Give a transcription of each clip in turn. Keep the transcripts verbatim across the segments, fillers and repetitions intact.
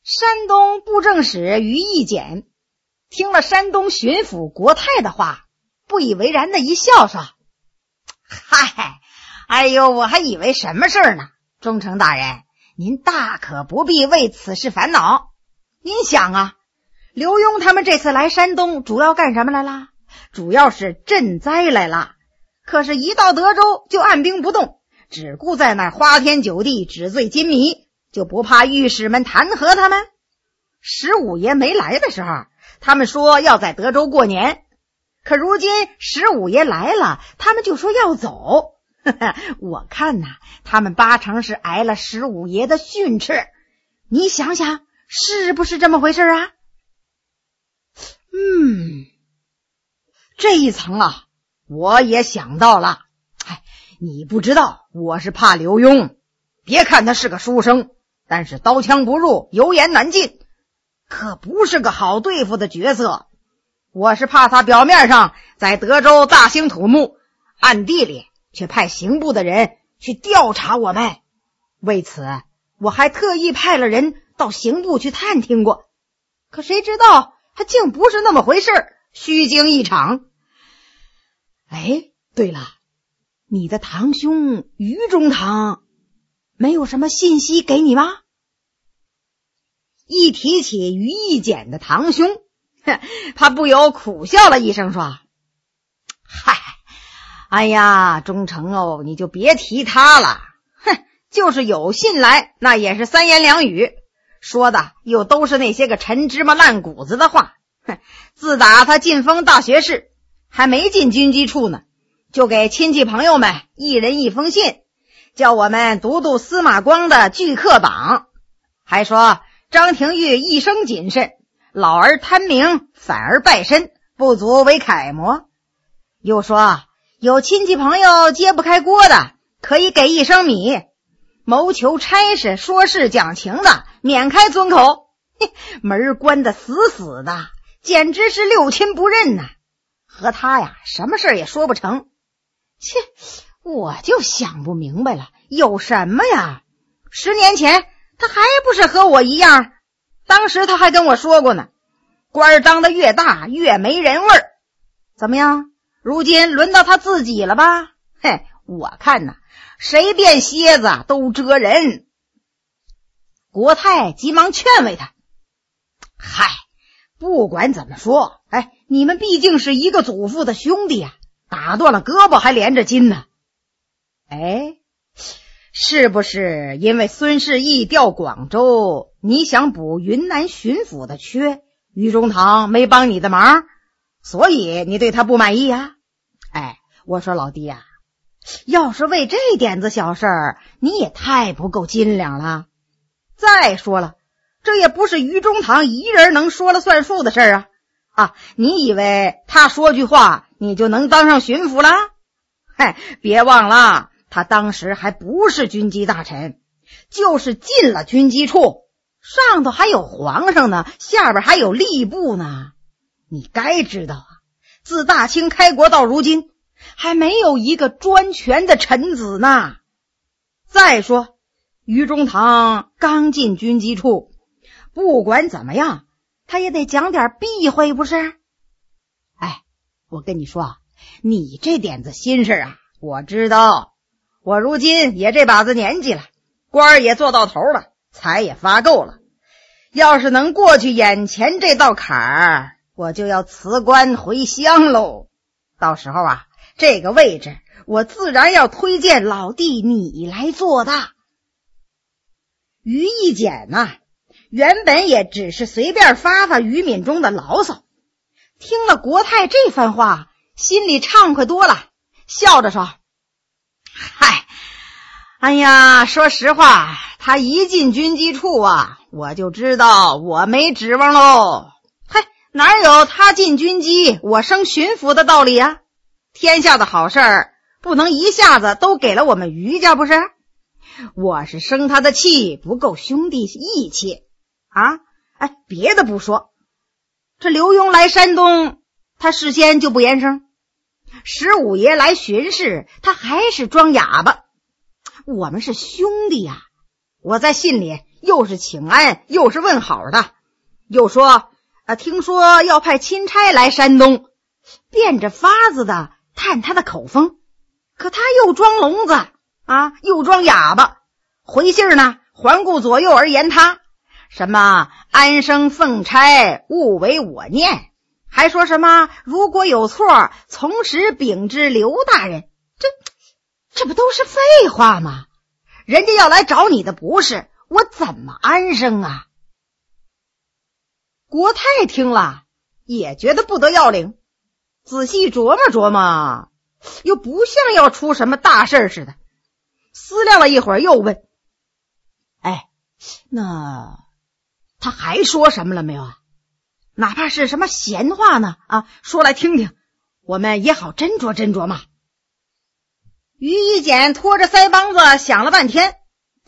山东布政使于义简听了山东巡抚国泰的话，不以为然的一笑说：“嗨，哎呦，我还以为什么事儿呢？忠诚大人，您大可不必为此事烦恼。您想啊，刘墉他们这次来山东主要干什么来啦？主要是赈灾来了。可是一到德州就按兵不动，只顾在那儿花天酒地，纸醉金迷，就不怕御史们弹劾他们？十五爷没来的时候，他们说要在德州过年，可如今十五爷来了，他们就说要走。我看呐、啊，他们八成是挨了十五爷的训斥。你想想，是不是这么回事啊？嗯，这一层啊，我也想到了。哎，你不知道，我是怕刘墉。别看他是个书生，但是刀枪不入，油盐难进，可不是个好对付的角色。我是怕他表面上在德州大兴土木，暗地里却派刑部的人去调查我们。为此，我还特意派了人到刑部去探听过，可谁知道他竟不是那么回事，虚惊一场。哎，对了，你的堂兄于中堂没有什么信息给你吗？一提起于义简的堂兄，他不由苦笑了一声说：“嗨，哎呀，忠诚哦，你就别提他了。哼，就是有信来，那也是三言两语，说的又都是那些个陈芝麻烂谷子的话。哼，自打他进封大学士，还没进军机处呢，就给亲戚朋友们一人一封信，叫我们读读司马光的巨客榜，还说张廷玉一生谨慎，老而贪名，反而败身，不足为楷模。又说有亲戚朋友揭不开锅的，可以给一升米，谋求差事说事讲情的，免开尊口。门关得死死的，简直是六亲不认呐、啊！和他呀，什么事也说不成。切，我就想不明白了，有什么呀？十年前他还不是和我一样？当时他还跟我说过呢，官儿当得越大越没人味儿。怎么样？如今轮到他自己了吧？嘿，我看呐，谁变蝎子都蛰人。国泰急忙劝慰他：嗨，不管怎么说，哎，你们毕竟是一个祖父的兄弟呀、啊，打断了胳膊还连着筋呢。哎，是不是因为孙世义调广州，你想补云南巡抚的缺，于中堂没帮你的忙，所以你对他不满意啊？哎，我说老弟啊，要是为这点子小事儿，你也太不够斤两了。再说了，这也不是于中堂一人能说了算数的事儿啊！啊，你以为他说句话，你就能当上巡抚了？嗨，别忘了，他当时还不是军机大臣，就是进了军机处，上头还有皇上呢，下边还有吏部呢。你该知道啊，自大清开国到如今，还没有一个专权的臣子呢。再说于中堂刚进军机处，不管怎么样，他也得讲点避讳，不是？哎，我跟你说啊，你这点子心事啊，我知道。我如今也这把子年纪了，官儿也做到头了，财也发够了。要是能过去眼前这道坎儿，我就要辞官回乡喽。到时候啊，这个位置我自然要推荐老弟你来做的。于义简呐、啊，原本也只是随便发发于敏中的牢骚，听了国泰这番话，心里畅快多了，笑着说：嗨，哎呀，说实话，他一进军机处啊，我就知道我没指望喽。嗨，哪有他进军机我升巡抚的道理啊？天下的好事儿不能一下子都给了我们于家，不是？我是生他的气不够兄弟义气啊！哎，别的不说，这刘墉来山东，他事先就不言声；十五爷来巡视，他还是装哑巴。我们是兄弟呀、啊！我在信里又是请安又是问好的，又说啊，听说要派钦差来山东，变着法子的探他的口风。可他又装聋子啊，又装哑巴，回信呢环顾左右而言他什么安生奉差，勿为我念，还说什么如果有错从实禀知刘大人。这这不都是废话吗？人家要来找你的不是，我怎么安生啊？国泰听了也觉得不得要领，仔细琢磨琢磨，又不像要出什么大事似的，思量了一会儿又问，哎，那他还说什么了没有啊？哪怕是什么闲话呢啊，说来听听，我们也好斟酌斟酌嘛。于一简拖着腮帮子想了半天，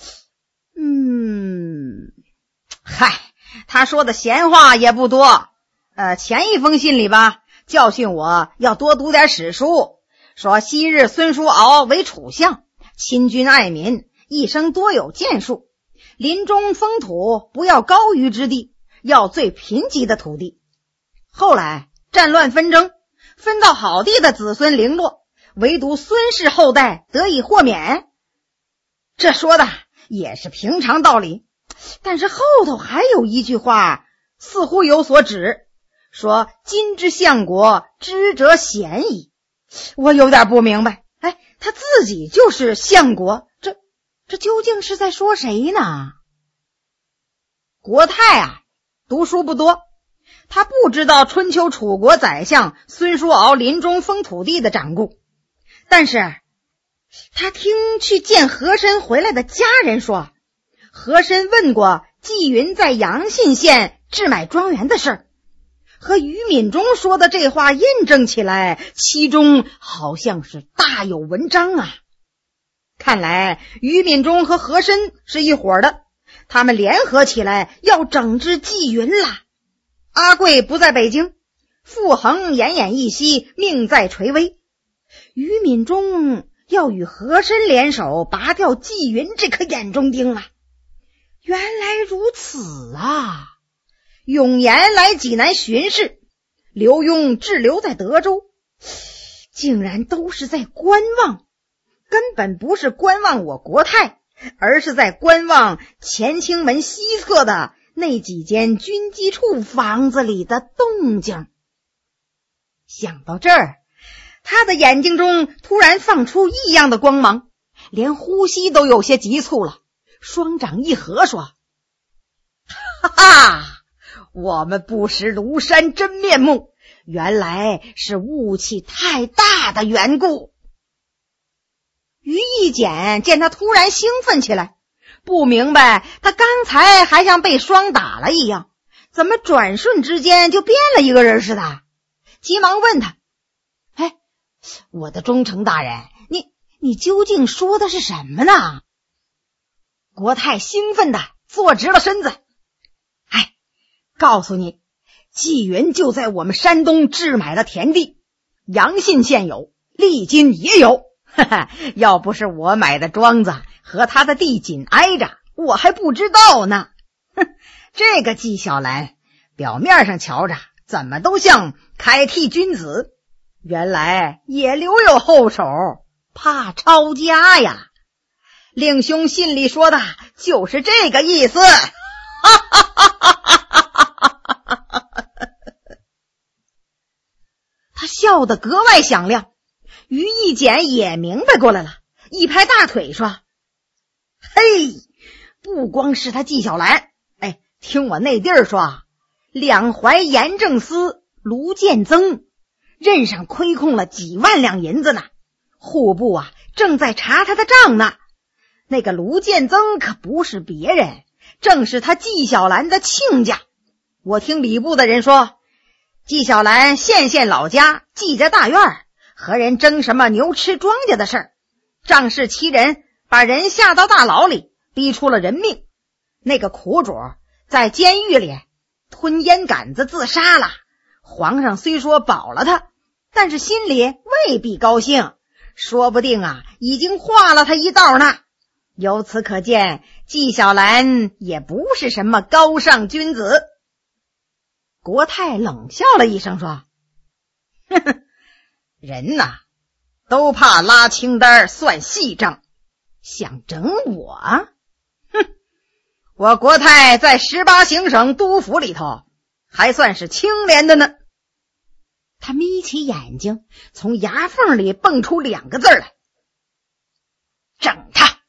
嗯，嗨，他说的闲话也不多。呃，前一封信里吧，教训我要多读点史书，说昔日孙叔敖为楚相，亲君爱民，一生多有建树，林中封土不要高于之地，要最贫瘠的土地。后来战乱纷争，分到好地的子孙零落，唯独孙氏后代得以豁免。这说的也是平常道理，但是后头还有一句话似乎有所指，说今之相国，知者鲜矣。我有点不明白，哎，他自己就是相国，这这究竟是在说谁呢？国泰啊，读书不多，他不知道春秋楚国宰相孙叔敖临终封土地的掌故，但是他听去见和珅回来的家人说，和珅问过纪云在阳信县置买庄园的事儿，和于敏中说的这话印证起来，其中好像是大有文章啊。看来于敏中和和珅是一伙的，他们联合起来要整治纪云啦。阿贵不在北京，傅恒奄奄一息，命在垂危，于敏中要与和珅联手拔掉纪云这颗眼中钉啊。原来如此啊！永言来济南巡视，刘墉滞留在德州，竟然都是在观望，根本不是观望我国泰，而是在观望乾清门西侧的那几间军机处房子里的动静。想到这儿，他的眼睛中突然放出异样的光芒，连呼吸都有些急促了，双掌一合说，哈哈，我们不识庐山真面目，原来是雾气太大的缘故。于一简见他突然兴奋起来，不明白他刚才还像被霜打了一样，怎么转瞬之间就变了一个人似的，急忙问他，哎，我的忠诚大人，你你究竟说的是什么呢？国泰兴奋的坐直了身子，哎，告诉你，纪云就在我们山东置买了田地，阳信县有，利津也有，哈哈，要不是我买的庄子和他的地紧挨着，我还不知道呢。哼，这个纪晓岚表面上瞧着怎么都像开替君子，原来也留有后手，怕抄家呀。令兄信里说的就是这个意思。他笑得格外响亮，于一简也明白过来了，一拍大腿说，嘿，不光是他纪晓岚，哎，听我内弟儿说，两淮盐政司卢建增任上亏空了几万两银子呢，户部啊正在查他的账呢。那个卢建增可不是别人，正是他纪晓岚的亲家。我听礼部的人说，纪晓岚县县老家纪家大院和人争什么牛吃庄稼的事儿，仗势欺人，把人下到大牢里，逼出了人命。那个苦主在监狱里吞烟杆子自杀了，皇上虽说保了他，但是心里未必高兴，说不定啊已经划了他一道呢。 由此可见，纪晓岚也不是什么高尚君子。国泰冷笑了一声说：呵呵，人呐，都怕拉清单算细账，想整我？哼，我国泰在十八行省督府里头还算是清廉的呢。他眯起眼睛，从牙缝里蹦出两个字来：整他。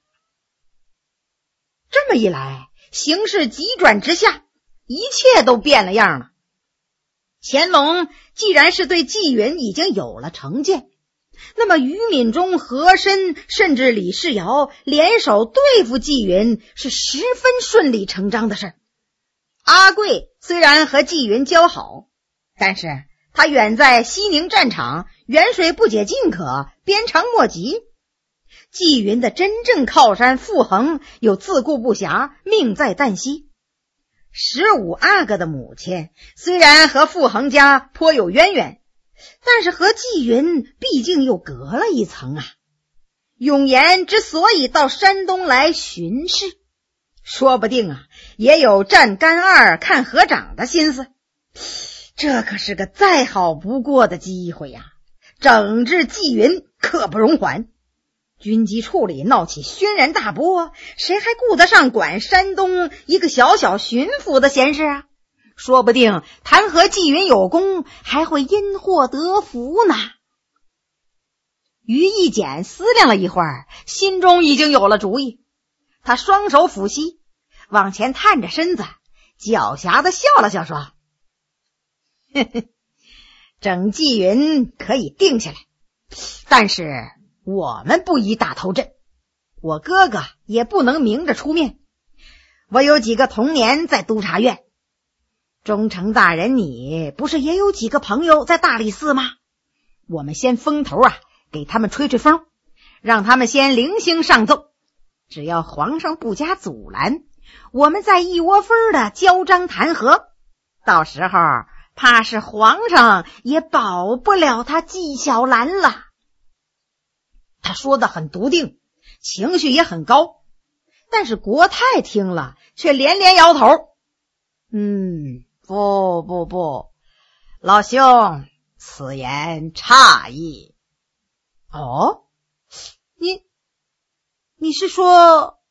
这么一来，形势急转直下，一切都变了样了。乾隆既然是对纪云已经有了成见，那么于敏中、和珅甚至李世尧联手对付纪云是十分顺理成章的事。阿贵虽然和纪云交好，但是他远在西宁战场，远水不解近渴，鞭长莫及。纪云的真正靠山傅恒又自顾不暇，命在旦夕。十五阿哥的母亲虽然和傅恒家颇有渊源，但是和纪云毕竟又隔了一层啊。永琰之所以到山东来巡视，说不定啊也有站干二看合掌的心思。这可是个再好不过的机会呀、啊！整治纪云刻不容缓。军机处里闹起轩然大波，谁还顾得上管山东一个小小巡抚的闲事啊？说不定弹劾纪云有功，还会因祸得福呢。于义简思量了一会儿，心中已经有了主意。他双手抚膝，往前探着身子，狡黠地笑了笑说：呵呵，整纪云可以定下来，但是我们不宜打头阵，我哥哥也不能明着出面。我有几个童年在督察院，忠诚大人你不是也有几个朋友在大理寺吗？我们先风头啊，给他们吹吹风，让他们先零星上奏，只要皇上不加阻拦，我们再一窝蜂的交章弹劾，到时候怕是皇上也保不了他纪晓岚了。他说得很笃定，情绪也很高，但是国泰听了却连连摇头。嗯，不不不，老兄，此言差矣。哦，你你是说？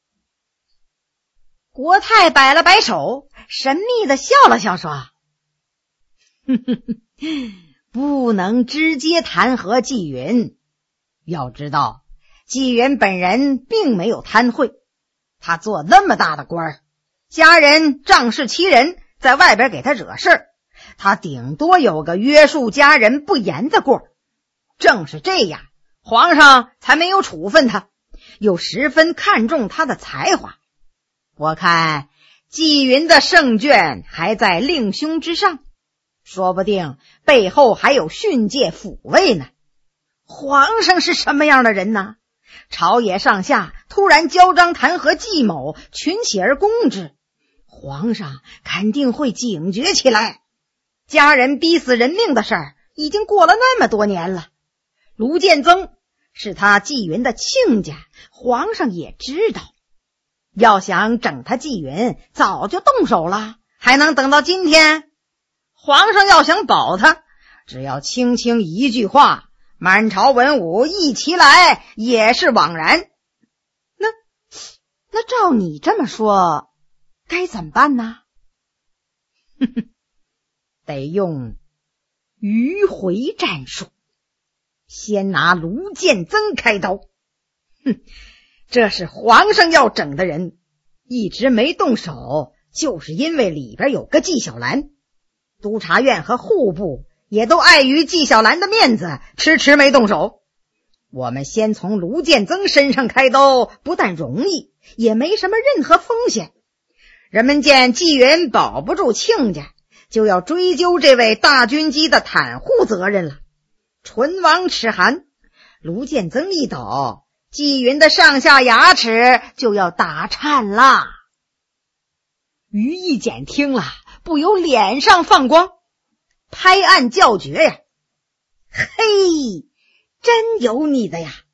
国泰摆了摆手，神秘的笑了笑说：哼哼哼，不能直接弹劾纪云。要知道，纪云本人并没有贪贿，他做那么大的官儿，家人仗势欺人，在外边给他惹事，他顶多有个约束家人不严的过。正是这样，皇上才没有处分他，又十分看重他的才华。我看纪云的胜券还在令兄之上，说不定背后还有训诫抚慰呢。皇上是什么样的人呢？朝野上下突然交章弹劾纪某，群起而攻之，皇上肯定会警觉起来。家人逼死人命的事儿已经过了那么多年了，卢建增是他纪云的亲家，皇上也知道。要想整他纪云，早就动手了，还能等到今天？皇上要想保他，只要轻轻一句话，满朝文武一齐来也是枉然。那那照你这么说，该怎么办呢？哼哼，得用迂回战术，先拿卢建增开刀。哼，这是皇上要整的人，一直没动手，就是因为里边有个纪晓岚。督察院和户部也都碍于纪晓岚的面子，迟迟没动手。我们先从卢建增身上开刀，不但容易，也没什么任何风险。人们见纪云保不住亲家，就要追究这位大军机的袒护责任了。唇亡齿寒，卢建增一倒，纪云的上下牙齿就要打颤了。于义简听了，不由脸上放光，拍案叫绝呀！嘿，真有你的呀！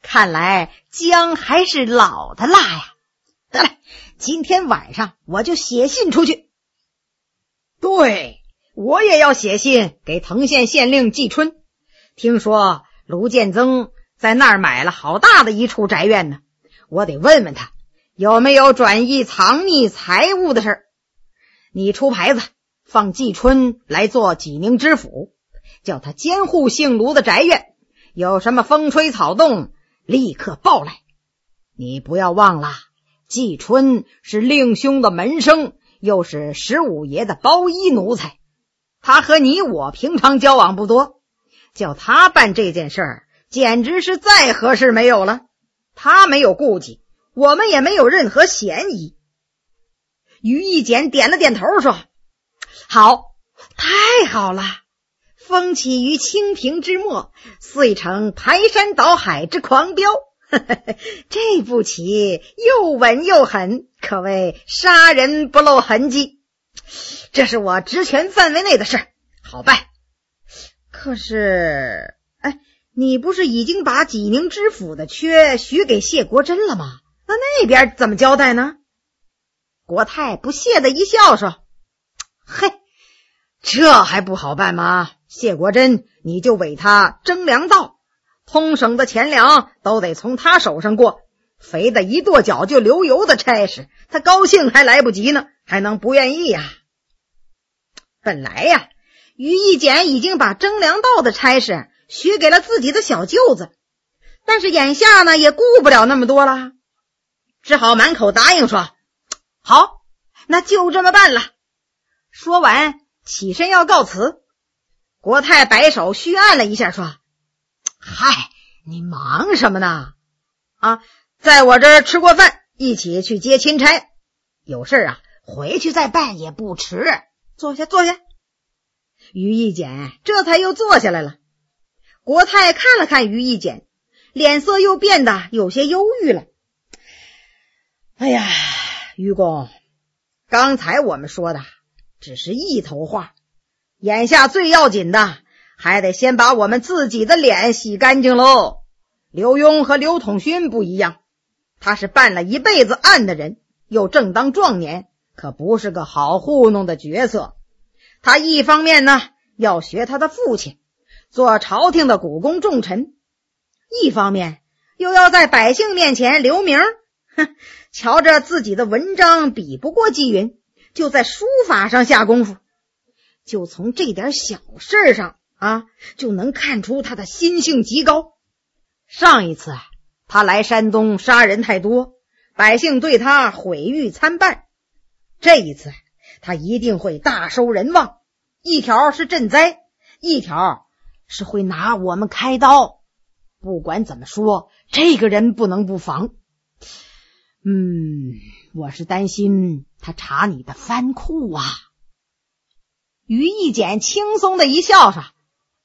看来姜还是老的辣呀。得了，今天晚上我就写信出去。对，我也要写信给藤县县令季春，听说卢建增在那儿买了好大的一处宅院呢，我得问问他有没有转移藏匿财物的事儿。你出牌子，放季春来做济宁知府，叫他监护姓卢的宅院，有什么风吹草动立刻报来。你不要忘了，季春是令兄的门生，又是十五爷的包衣奴才，他和你我平常交往不多，叫他办这件事儿简直是再合适没有了。他没有顾忌，我们也没有任何嫌疑。于义简点了点头说，好，太好了，风起于清平之末，遂成排山倒海之狂飙。这步棋又稳又狠，可谓杀人不露痕迹。这是我职权范围内的事，好办。可是，哎，你不是已经把济宁知府的缺许给谢国珍了吗？那那边怎么交代呢？国泰不屑的一笑说，嘿，这还不好办吗？谢国珍你就委他征粮道，通省的钱粮都得从他手上过，肥的一跺脚就流油的差事，他高兴还来不及呢，还能不愿意呀？本来呀，于义简已经把征粮道的差事许给了自己的小舅子，但是眼下呢也顾不了那么多了，只好满口答应说，好，那就这么办了。说完起身要告辞，国泰摆手虚按了一下说，嗨，你忙什么呢？啊，在我这儿吃过饭，一起去接钦差，有事啊回去再办也不迟。坐下坐下。于义简这才又坐下来了。国泰看了看于义简，脸色又变得有些忧郁了。哎呀，于公，刚才我们说的只是一头话，眼下最要紧的还得先把我们自己的脸洗干净喽。刘墉和刘统勋不一样，他是办了一辈子案的人，又正当壮年，可不是个好糊弄的角色。他一方面呢要学他的父亲，做朝廷的股肱重臣，一方面又要在百姓面前留名。哼，瞧着自己的文章比不过纪云，就在书法上下功夫。就从这点小事上啊，就能看出他的心性极高。上一次他来山东杀人太多，百姓对他毁誉参半，这一次他一定会大收人望，一条是赈灾，一条是会拿我们开刀。不管怎么说，这个人不能不防。嗯，我是担心他查你的藩库啊。于义简轻松的一笑说，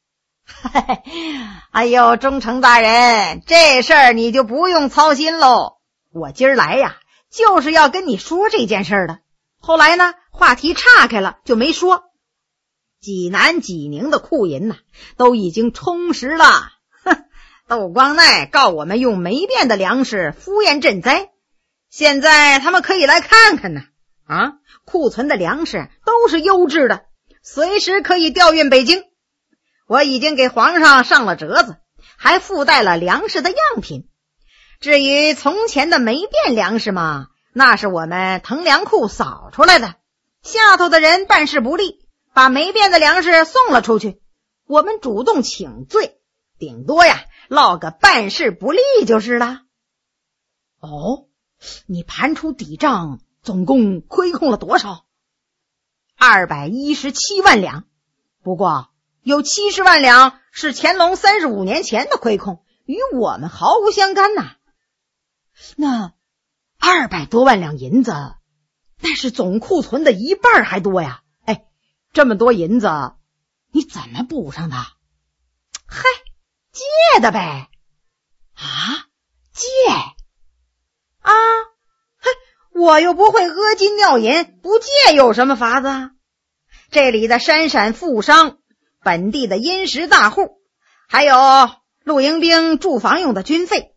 哎呦，忠诚大人，这事儿你就不用操心喽。我今儿来呀，就是要跟你说这件事的。后来呢，话题岔开了，就没说。济南济宁的库银呐，都已经充实了。哼，窦光鼐告我们用霉变的粮食敷衍赈灾，现在他们可以来看看呢。啊，库存的粮食都是优质的，随时可以调运北京。我已经给皇上上了折子，还附带了粮食的样品。至于从前的霉变粮食嘛，那是我们腾粮库扫出来的，下头的人办事不力，把霉变的粮食送了出去，我们主动请罪，顶多呀落个办事不力就是了。哦，你盘出底账总共亏空了多少？二百一十七万两，不过有七十万两是乾隆三十五年前的亏空，与我们毫无相干呐。那二百多万两银子，那是总库存的一半还多呀。哎，这么多银子你怎么补上的？嗨，借的呗。啊，借啊？嘿，我又不会阿金尿银，不借有什么法子啊？这里的山陕富商，本地的殷实大户，还有露营兵住房用的军费，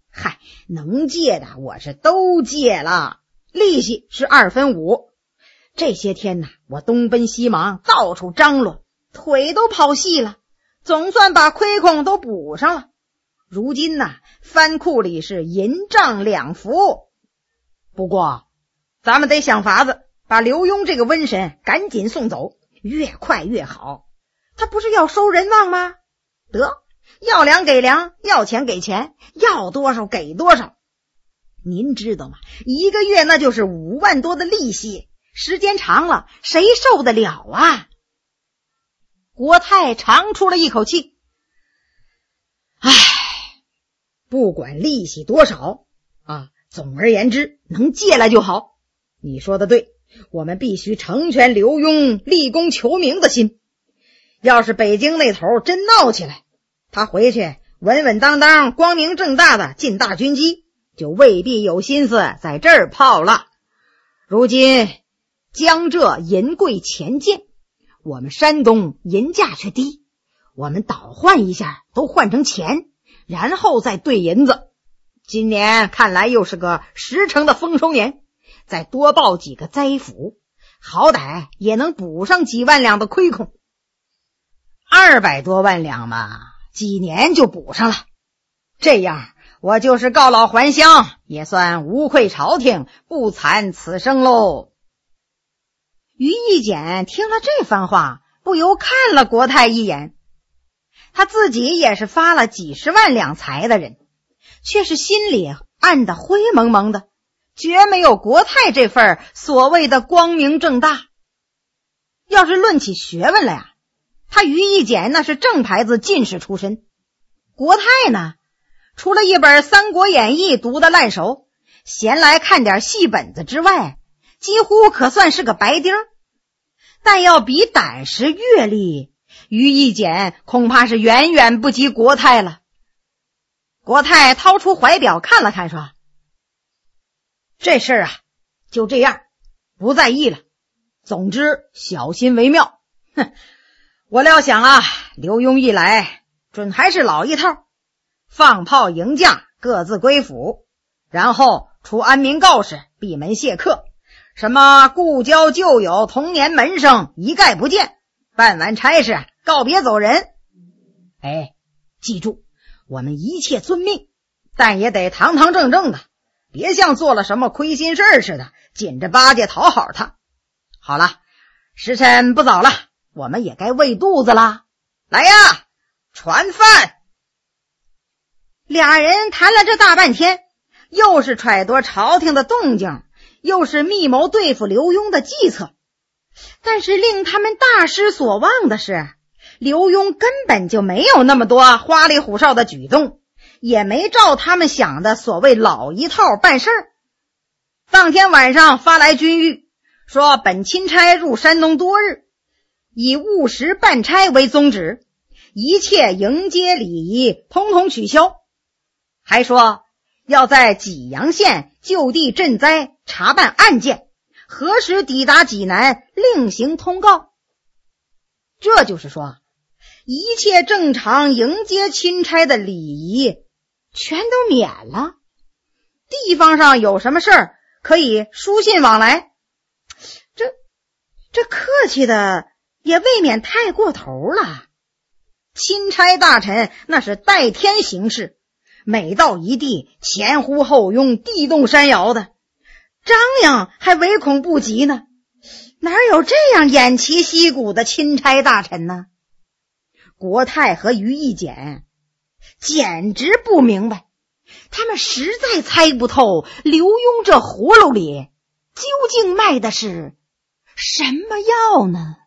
嗨，能借的我是都借了，利息是二分五。这些天呢，我东奔西忙，到处张罗，腿都跑细了，总算把亏空都补上了。如今呢，藩库里是银账两幅。不过咱们得想法子把刘墉这个瘟神赶紧送走，越快越好。他不是要收人望吗？得，要粮给粮，要钱给钱，要多少给多少。您知道吗？一个月那就是五万多的利息，时间长了谁受得了啊？国泰长出了一口气，唉，不管利息多少啊，总而言之能借来就好。你说的对，我们必须成全刘墉立功求名的心。要是北京那头真闹起来，他回去稳稳当当光明正大的进大军机，就未必有心思在这儿泡了。如今江浙银贵钱贱，我们山东银价却低，我们倒换一下，都换成钱，然后再兑银子。今年看来又是个十成的丰收年，再多报几个灾府，好歹也能补上几万两的亏空。二百多万两嘛，几年就补上了。这样我就是告老还乡，也算无愧朝廷，不惭此生喽。于义简听了这番话，不由看了国泰一眼。他自己也是发了几十万两财的人，却是心里暗得灰蒙蒙的，绝没有国泰这份所谓的光明正大。要是论起学问来啊，他于义简那是正牌子进士出身，国泰呢，除了一本《三国演义》读得烂熟，闲来看点戏本子之外，几乎可算是个白丁。但要比胆识阅历，于义简恐怕是远远不及国泰了。国泰掏出怀表看了看，说：这事儿啊，就这样，不在意了。总之小心为妙。哼，我料想啊，刘墉一来，准还是老一套，放炮迎将，各自归府，然后出安民告示，闭门谢客，什么故交旧友、童年门生一概不见，办完差事告别走人。哎，记住，我们一切遵命，但也得堂堂正正的，别像做了什么亏心事似的，紧着巴结讨好他。好了，时辰不早了，我们也该喂肚子了。来呀，传饭。俩人谈了这大半天，又是揣度朝廷的动静，又是密谋对付刘墉的计策。但是令他们大失所望的是，刘墉根本就没有那么多花里胡哨的举动，也没照他们想的所谓老一套办事儿。当天晚上发来军谕，说本钦差入山东多日，以务实办差为宗旨，一切迎接礼仪通通取消。还说要在济阳县就地赈灾查办案件，何时抵达济南另行通告。这就是说，一切正常迎接钦差的礼仪全都免了。地方上有什么事儿可以书信往来，这这客气的也未免太过头了。钦差大臣那是代天行事，每到一地前呼后拥，地动山摇的，张扬还唯恐不及呢。哪有这样偃旗息鼓的钦差大臣呢？国泰和于义简简直不明白，他们实在猜不透刘墉这葫芦里究竟卖的是什么药呢？